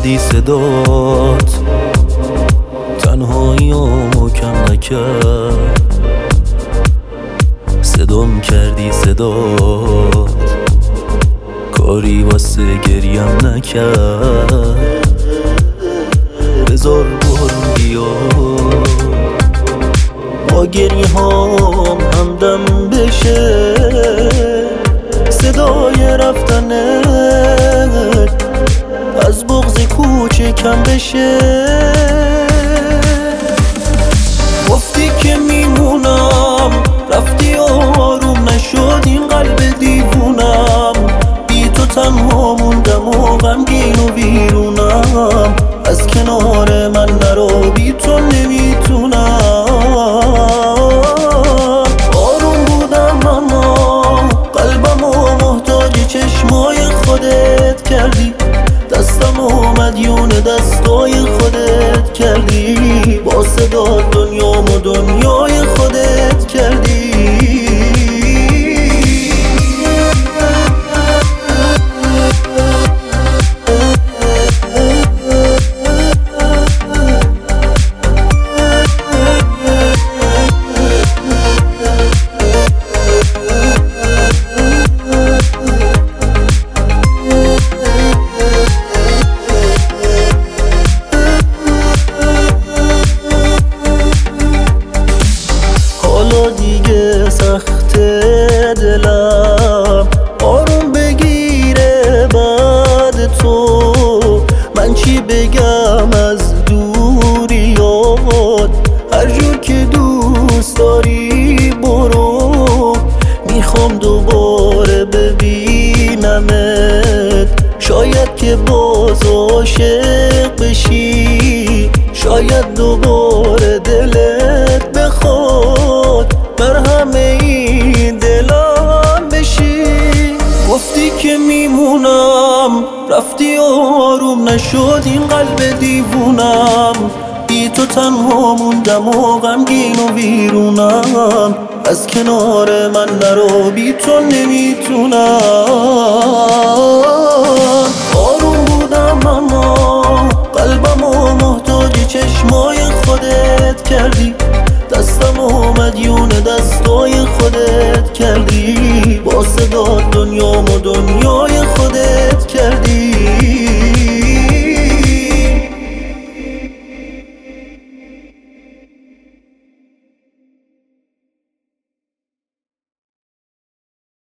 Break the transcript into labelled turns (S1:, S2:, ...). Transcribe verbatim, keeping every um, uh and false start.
S1: کردی صدات، تنهاییامو کم نکرد. صدام کردی صدات، کاری واسه گریم نکرد. بذار بارون بیاد با گریه هام همدم بشه، صدای رفتنت از بغض کوچه کم بشه. گفتی که میمونم، رفتی آروم نشد این قلب دیوونم. بی تو تنها موندم و غمگین و ویرونم. از کنار من نرو، بی تو نمیتونم. آروم بودم اما قلبمو محتاج چشمای خودت کردی. دستمو مدیون دستای خودت کردی. با صدا دنیامو دنیای خودت کردی. دیگه سخت دلم آروم بگیره بعد تو. من چی بگم از دوریات، هر جور که دوست داری برو. میخوام دوباره ببینمت، شاید که باز عاشق بشی. شاید دوباره دلت بخواد مرهم این دلم بشی. گفتی که میمونم، رفتی آروم نشد این قلب دیوونم. بی تو تنها موندم و غمگین و ویرونم. از کنار من نرو، بی تو نمیتونم. آروم بودم اما قلبمو محتاج چشمای خودت کردی. دستمو مدیون دستای خودت کردی. با صدا دنیامو دنیای